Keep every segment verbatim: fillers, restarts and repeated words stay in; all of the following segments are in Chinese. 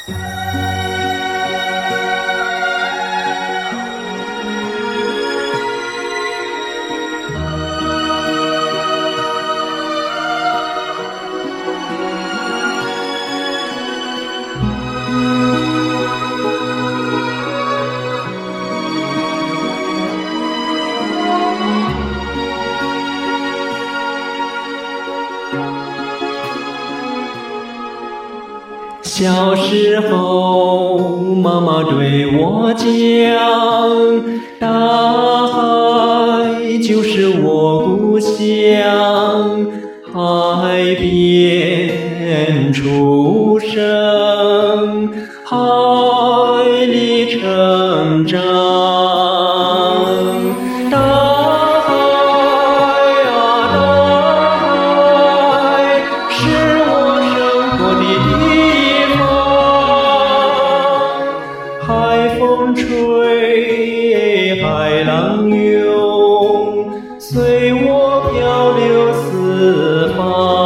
小时候，妈妈对我讲，大海就是我故乡，海边出生，海里成长。大海啊，大海，是我生活的地方。海风吹，海浪涌，随我漂流四方。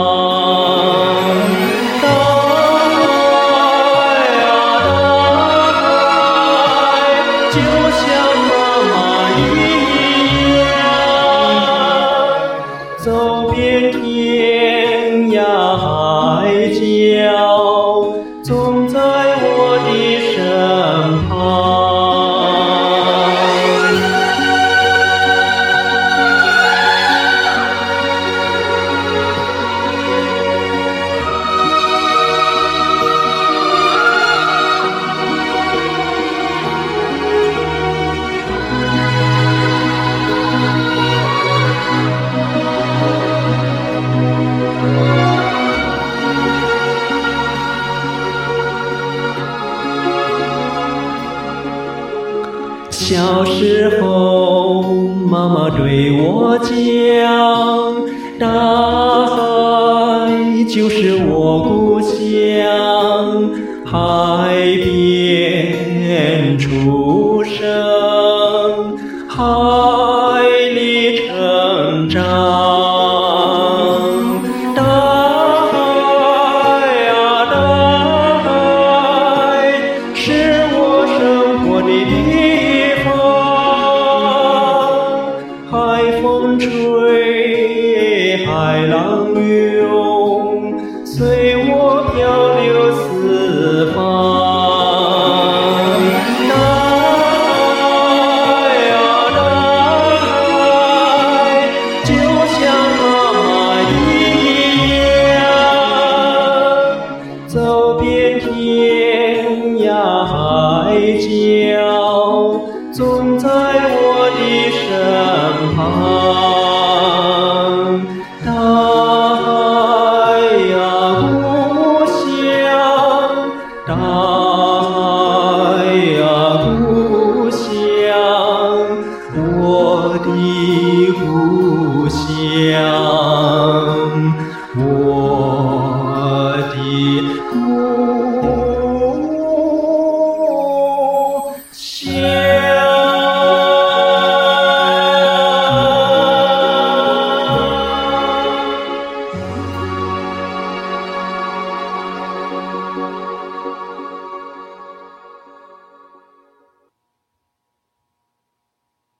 大海啊，大海，就像妈妈一样，走遍天涯海角，总在我的身旁。小时候，妈妈对我讲，大海就是我故乡，海边出生，海里成长。大海啊，大海，是我生活的地方。海风吹，海浪涌，随我漂流四方。大海啊，大海，就像妈妈一样，走遍天涯海角，总在我的身旁。大海呀，故乡，大海呀，故乡，我的故乡，我的故乡。